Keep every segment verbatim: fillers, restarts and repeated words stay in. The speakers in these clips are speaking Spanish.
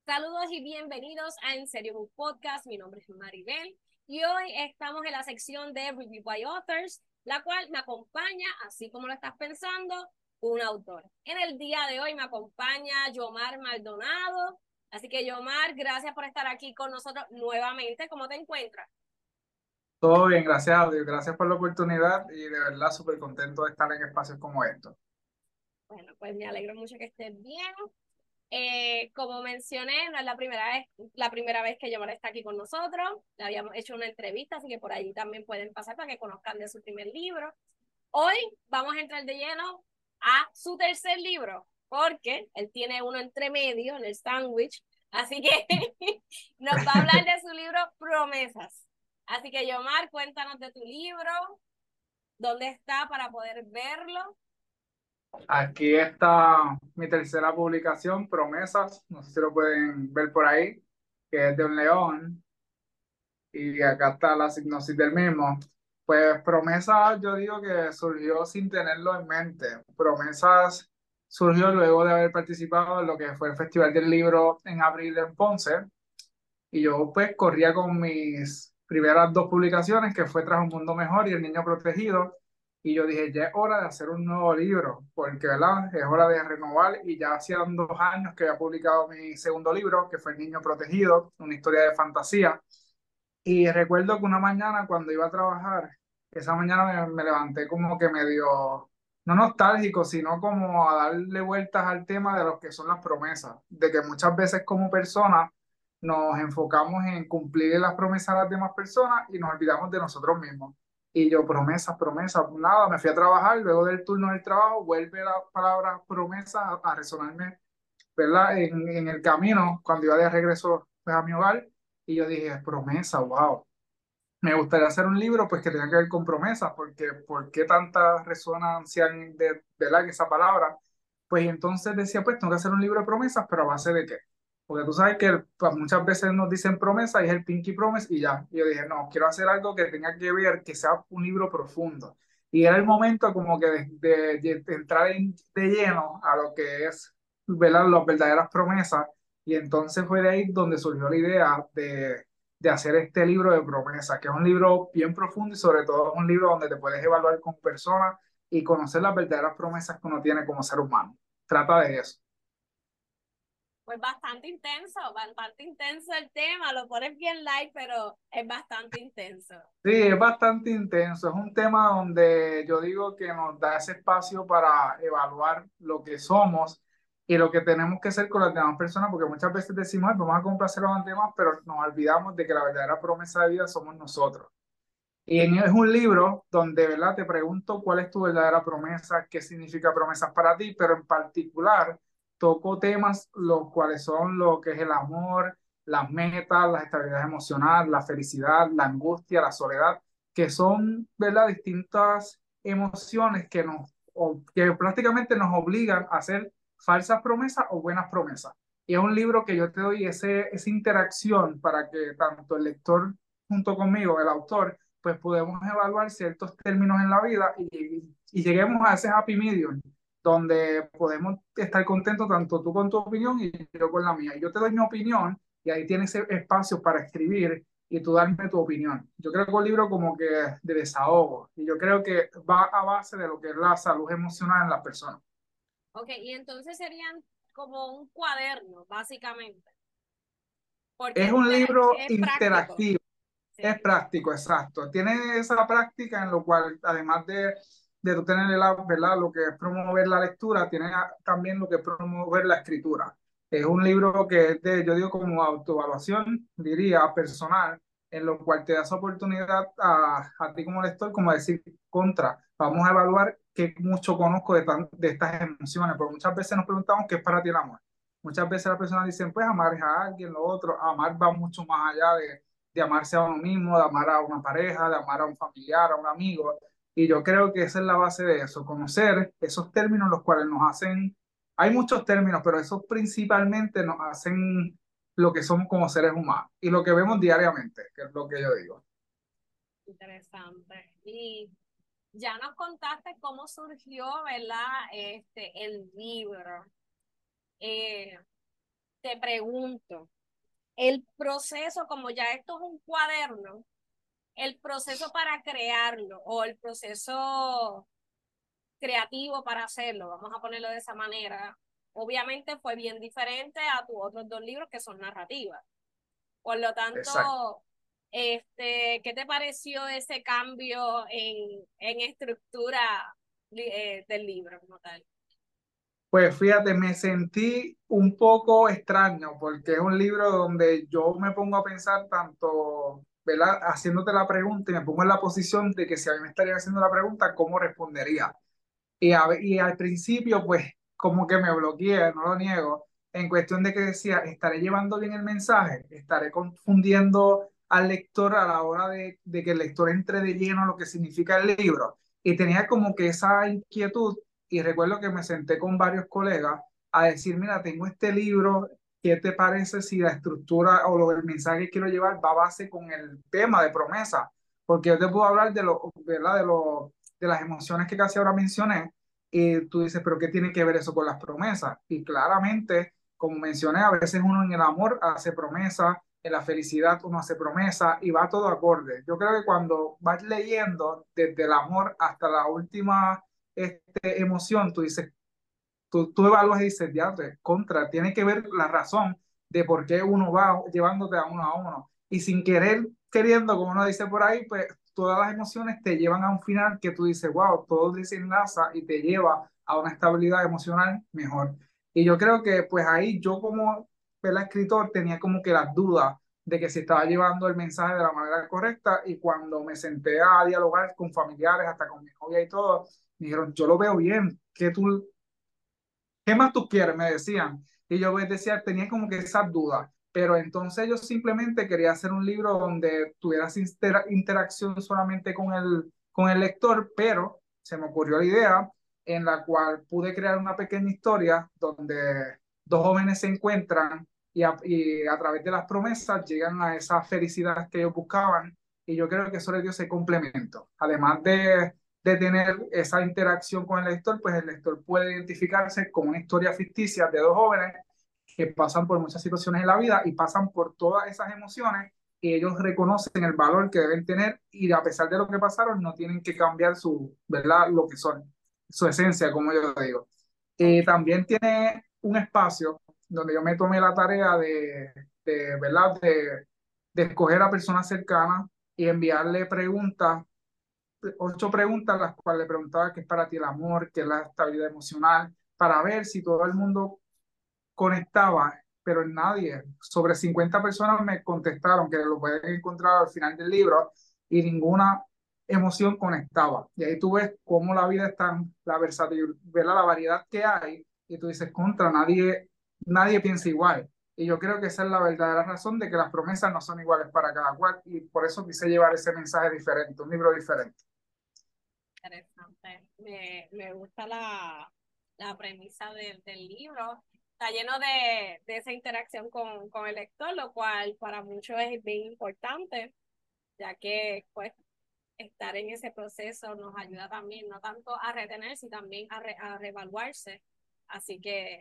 Saludos y bienvenidos a En Serio Book Podcast. Mi nombre es Maribel y hoy estamos en la sección de Review by Authors, la cual me acompaña, así como lo estás pensando, un autor. En el día de hoy me acompaña Yomar Maldonado. Así que Yomar, gracias por estar aquí con nosotros nuevamente. ¿Cómo te encuentras? Todo bien, gracias a Dios, gracias por la oportunidad y de verdad súper contento de estar en espacios como estos. Bueno, pues me alegro mucho que estés bien. Eh, como mencioné, no es la primera vez, la primera vez que Yomar está aquí con nosotros. Le habíamos hecho una entrevista, así que por allí también pueden pasar para que conozcan de su primer libro. Hoy vamos a entrar de lleno a su tercer libro, porque él tiene uno entre medio en el sándwich, así que nos va a hablar de su libro Promesas. Así que Yomar, cuéntanos de tu libro, dónde está para poder verlo. Aquí está mi tercera publicación, Promesas, no sé si lo pueden ver por ahí, que es de un león y acá está la sinopsis del mismo. Pues Promesas yo digo que surgió sin tenerlo en mente. Promesas surgió luego de haber participado en lo que fue el Festival del Libro en abril en Ponce. Y yo pues corría con mis primeras dos publicaciones, que fue Tras un Mundo Mejor y El Niño Protegido. Y yo dije, ya es hora de hacer un nuevo libro, porque ¿verdad? Es hora de renovar. Y ya hacían dos años que había publicado mi segundo libro, que fue El Niño Protegido, una historia de fantasía. Y recuerdo que una mañana cuando iba a trabajar, esa mañana me, me levanté como que medio, no nostálgico, sino como a darle vueltas al tema de lo que son las promesas, de que muchas veces como personas nos enfocamos en cumplir las promesas a las demás personas y nos olvidamos de nosotros mismos. Y yo, promesas, promesas, nada, me fui a trabajar, luego del turno del trabajo, vuelve la palabra promesa a, a resonarme, ¿verdad? En, en el camino, cuando iba de regreso pues, a mi hogar, y yo dije, promesa, wow. Me gustaría hacer un libro pues que tenga que ver con promesas, porque ¿por qué tanta resonancia en, de, ¿verdad? en esa palabra? Pues y entonces decía, pues tengo que hacer un libro de promesas, pero ¿a base de qué? Porque tú sabes que pues, muchas veces nos dicen promesa y es el Pinky Promise y ya. Y yo dije, no, quiero hacer algo que tenga que ver, que sea un libro profundo. Y era el momento como que de, de- de- de entrar en- de lleno a lo que es, ¿verdad? Las verdaderas promesas. Y entonces fue de ahí donde surgió la idea de de hacer este libro de promesa, que es un libro bien profundo y sobre todo es un libro donde te puedes evaluar como persona y conocer las verdaderas promesas que uno tiene como ser humano. Trata de eso. Pues bastante intenso, bastante intenso el tema, lo pones bien light, pero es bastante intenso. Sí, es bastante intenso, es un tema donde yo digo que nos da ese espacio para evaluar lo que somos y lo que tenemos que ser con las demás personas, porque muchas veces decimos, "Ay, vamos a complacer a los demás, pero nos olvidamos de que la verdadera promesa de vida somos nosotros. Y en- es un libro donde, ¿verdad? Te pregunto cuál es tu verdadera promesa, qué significa promesas para ti, pero en particular toco temas los cuales son lo que es el amor, las metas, la estabilidad emocional, la felicidad, la angustia, la soledad, que son, ¿verdad? Distintas emociones que nos, o que prácticamente nos obligan a hacer falsas promesas o buenas promesas. Y es un libro que yo te doy ese, esa interacción para que tanto el lector junto conmigo, el autor, pues podemos evaluar ciertos términos en la vida y, y lleguemos a ese happy medium donde podemos estar contentos tanto tú con tu opinión y yo con la mía. Y yo te doy mi opinión y ahí tienes ese espacio para escribir y tú darme tu opinión. Yo creo que es un libro como que de desahogo y yo creo que va a base de lo que es la salud emocional en las personas. Ok, y entonces serían como un cuaderno, básicamente, porque Es es, un inter- libro es práctico. interactivo. Es Sí. práctico, exacto. Tiene esa práctica en lo cual, además de, de tú tener la, ¿verdad? Lo que es promover la lectura, tiene a- también lo que es promover la escritura. Es un libro que es de, yo digo, como autoevaluación, diría, personal, en lo cual te da esa oportunidad a, a ti como lector, como decir, contra, vamos a evaluar qué mucho conozco de, tan- de estas emociones, porque muchas veces nos preguntamos qué es para ti el amor. Muchas veces las personas dicen, pues amar es a alguien, lo otro, amar va mucho más allá de de amarse a uno mismo, de amar a una pareja, de amar a un familiar, a un amigo. Y yo creo que esa es la base de eso, conocer esos términos los cuales nos hacen, hay muchos términos, pero esos principalmente nos hacen lo que somos como seres humanos y lo que vemos diariamente, que es lo que yo digo. Interesante. Y ya nos contaste cómo surgió, ¿verdad? Este, el libro. Eh, te pregunto, el proceso, como ya esto es un cuaderno, el proceso para crearlo o el proceso creativo para hacerlo, vamos a ponerlo de esa manera, obviamente fue bien diferente a tus otros dos libros que son narrativas. Por lo Exacto. tanto, este, ¿qué te pareció ese cambio en, en estructura eh, del libro como tal? Pues fíjate, me sentí un poco extraño porque es un libro donde yo me pongo a pensar tanto, ¿verdad? Haciéndote la pregunta y me pongo en la posición de que si a mí me estarían haciendo la pregunta, ¿cómo respondería? Y, a, y al principio, pues, como que me bloqueé, no lo niego, en cuestión de que decía, ¿estaré llevando bien el mensaje? ¿Estaré confundiendo al lector a la hora de, de que el lector entre de lleno en lo que significa el libro? Y tenía como que esa inquietud y recuerdo que me senté con varios colegas a decir, mira, tengo este libro, ¿qué te parece si la estructura o lo, el mensaje que quiero llevar va a base con el tema de promesa? Porque yo te puedo hablar de lo, ¿verdad? De lo de las emociones que casi ahora mencioné, y tú dices, pero ¿qué tiene que ver eso con las promesas? Y claramente, como mencioné, a veces uno en el amor hace promesas, en la felicidad uno hace promesas y va todo acorde. Yo creo que cuando vas leyendo desde el amor hasta la última este, emoción, tú dices, tú, tú evalúas y dices, ya, te, contra, tiene que ver la razón de por qué uno va llevándote a uno a uno. Y sin querer, queriendo, como uno dice por ahí, pues todas las emociones te llevan a un final que tú dices, wow, todo desenlaza y te lleva a una estabilidad emocional mejor. Y yo creo que pues ahí yo como el escritor tenía como que las dudas de que se estaba llevando el mensaje de la manera correcta y cuando me senté a dialogar con familiares, hasta con mi novia y todo, me dijeron, yo lo veo bien, que tú ¿qué más tú quieres? Me decían. Y yo les decía, tenía como que esas dudas. Pero entonces yo simplemente quería hacer un libro donde tuvieras inter interacción solamente con el, con el lector, pero se me ocurrió la idea en la cual pude crear una pequeña historia donde dos jóvenes se encuentran y a, y a través de las promesas llegan a esa felicidad que ellos buscaban. Y yo creo que eso les dio ese complemento. Además de de tener esa interacción con el lector, pues el lector puede identificarse con una historia ficticia de dos jóvenes que pasan por muchas situaciones en la vida y pasan por todas esas emociones y ellos reconocen el valor que deben tener y a pesar de lo que pasaron no tienen que cambiar su, ¿verdad? Lo que son, su esencia, como yo digo. Y Ok, también tiene un espacio donde yo me tomé la tarea de, de ¿verdad? De, de escoger a personas cercanas y enviarle preguntas ocho preguntas, las cuales le preguntaba qué es para ti el amor, qué es la estabilidad emocional, para ver si todo el mundo conectaba, pero nadie, sobre cincuenta personas me contestaron que lo pueden encontrar al final del libro y ninguna emoción conectaba. Y ahí tú ves cómo la vida es tan, la versatilidad, la variedad que hay, y tú dices, contra, nadie, nadie piensa igual. Y yo creo que esa es la verdadera razón de que las promesas no son iguales para cada cual, y por eso quise llevar ese mensaje diferente, un libro diferente. interesante. Me, me gusta la, la premisa del, del libro. Está lleno de, de esa interacción con, con el lector, lo cual para muchos es bien importante, ya que pues estar en ese proceso nos ayuda también, no tanto a retenerse, sino también a, re, a reevaluarse. Así que,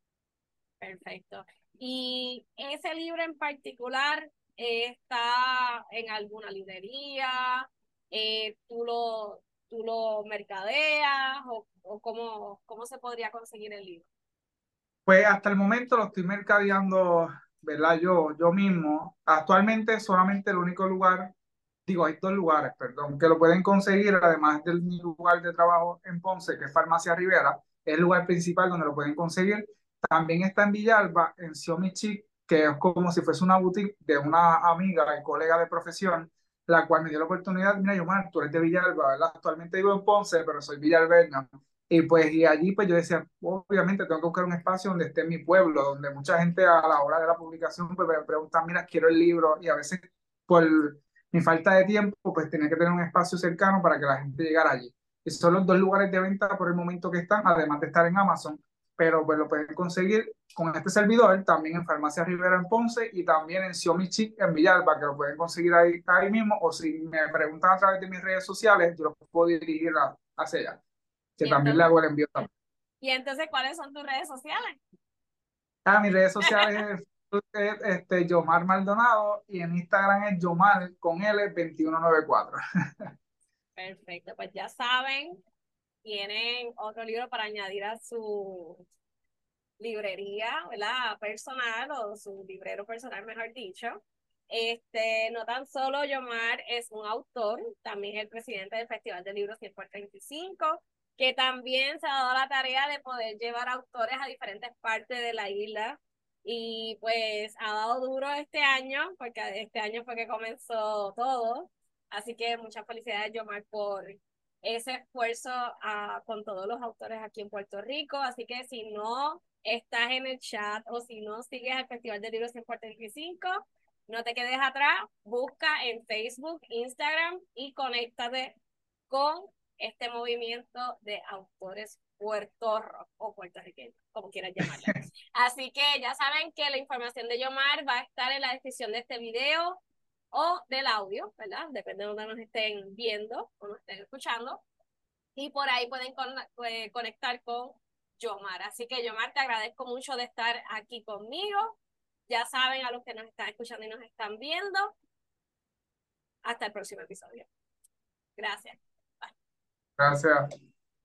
perfecto. ¿Y ese libro en particular eh, está en alguna librería? Eh, ¿tú lo, tú lo mercadeas? ¿O, o cómo, cómo se podría conseguir el libro? Pues hasta el momento lo estoy mercadeando, ¿verdad? Yo, yo mismo. Actualmente solamente el único lugar, digo, hay dos lugares, perdón, que lo pueden conseguir, además del mi lugar de trabajo en Ponce, que es Farmacia Rivera, es el lugar principal donde lo pueden conseguir. También está en Villalba, en Xiaomi Chic, que es como si fuese una boutique de una amiga y colega de profesión, la cual me dio la oportunidad, mira, Yomar, tú eres de Villalba, ¿verdad? Actualmente vivo en Ponce, pero soy villalbeño. Y pues y allí pues yo decía, obviamente tengo que buscar un espacio donde esté mi pueblo, donde mucha gente a la hora de la publicación pues me pregunta, mira, quiero el libro y a veces por mi falta de tiempo pues tenía que tener un espacio cercano para que la gente llegara allí. Y son los dos lugares de venta por el momento que están, además de estar en Amazon, pero pues lo pueden conseguir con este servidor, también en Farmacia Rivera en Ponce y también en Xiaomi Chic en Villalba, que lo pueden conseguir ahí, ahí mismo, o si me preguntan a través de mis redes sociales, yo los puedo dirigir a, hacia allá que Y también le entonces, hago el envío también. y entonces, ¿cuáles son tus redes sociales? Ah, mis redes sociales es este, Yomar Maldonado y en Instagram es Yomar con L veintiuno noventa y cuatro. Perfecto, pues ya saben, tienen otro libro para añadir a su librería, ¿verdad? Personal o su librero personal, mejor dicho. Este, no tan solo Yomar es un autor, también es el presidente del Festival de Libros ciento treinta y cinco, que también se ha dado la tarea de poder llevar autores a diferentes partes de la isla y pues ha dado duro este año, porque este año fue que comenzó todo, así que muchas felicidades Yomar por ese esfuerzo uh, con todos los autores aquí en Puerto Rico, así que si no estás en el chat o si no sigues el Festival de Libros ciento cuarenta y cinco, no te quedes atrás, busca en Facebook, Instagram y conéctate con este movimiento de autores puertorros o puertorriqueños, como quieras llamarle. Así que ya saben que la información de Yomar va a estar en la descripción de este video o del audio, ¿verdad? Depende de donde nos estén viendo o nos estén escuchando. Y por ahí pueden con, eh, conectar con Yomar. Así que Yomar, te agradezco mucho de estar aquí conmigo. Ya saben, a los que nos están escuchando y nos están viendo. Hasta el próximo episodio. Gracias. Bye. Gracias.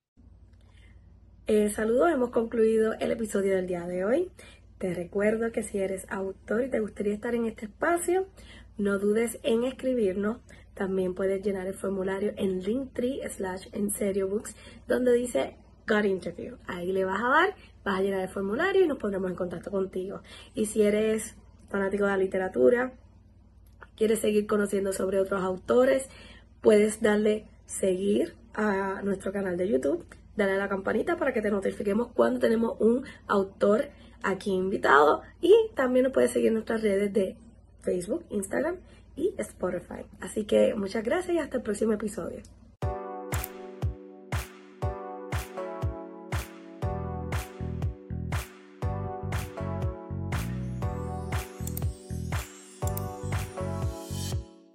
Eh, saludos, hemos concluido el episodio del día de hoy. Te recuerdo que si eres autor y te gustaría estar en este espacio, no dudes en escribirnos. También puedes llenar el formulario en linktree slash en serio books, donde dice Got Interview. Ahí le vas a dar, vas a llenar el formulario y nos pondremos en contacto contigo. Y si eres fanático de la literatura, quieres seguir conociendo sobre otros autores, puedes darle seguir a nuestro canal de YouTube, dale a la campanita para que te notifiquemos cuando tenemos un autor aquí invitado, y también nos puedes seguir en nuestras redes de Facebook, Instagram y Spotify. Así que muchas gracias y hasta el próximo episodio.